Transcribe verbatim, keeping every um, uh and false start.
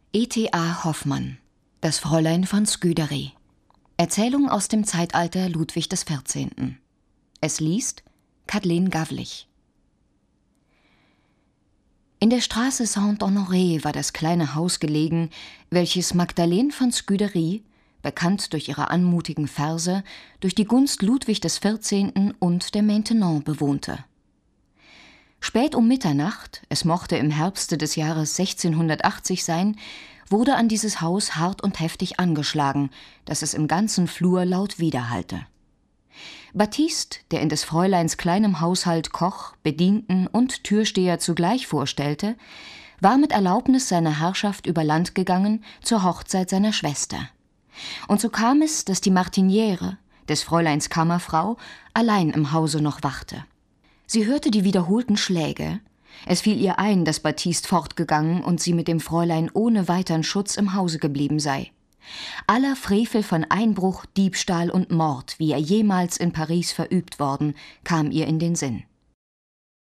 E T A Hoffmann, das Fräulein von Scudéry. Erzählung aus dem Zeitalter Ludwig des Vierzehnten. Es liest Kathleen Gavlich. In der Straße Saint-Honoré war das kleine Haus gelegen, welches Magdalene von Scudéry, bekannt durch ihre anmutigen Verse, durch die Gunst Ludwig des Vierzehnten und der Maintenon bewohnte. Spät um Mitternacht, es mochte im Herbste des Jahres sechzehnhundertachtzig sein, wurde an dieses Haus hart und heftig angeschlagen, dass es im ganzen Flur laut widerhallte. Baptiste, der in des Fräuleins kleinem Haushalt Koch, Bedienten und Türsteher zugleich vorstellte, war mit Erlaubnis seiner Herrschaft über Land gegangen zur Hochzeit seiner Schwester. Und so kam es, dass die Martiniere, des Fräuleins Kammerfrau, allein im Hause noch wachte. Sie hörte die wiederholten Schläge. Es fiel ihr ein, dass Baptiste fortgegangen und sie mit dem Fräulein ohne weiteren Schutz im Hause geblieben sei. Aller Frevel von Einbruch, Diebstahl und Mord, wie er jemals in Paris verübt worden, kam ihr in den Sinn.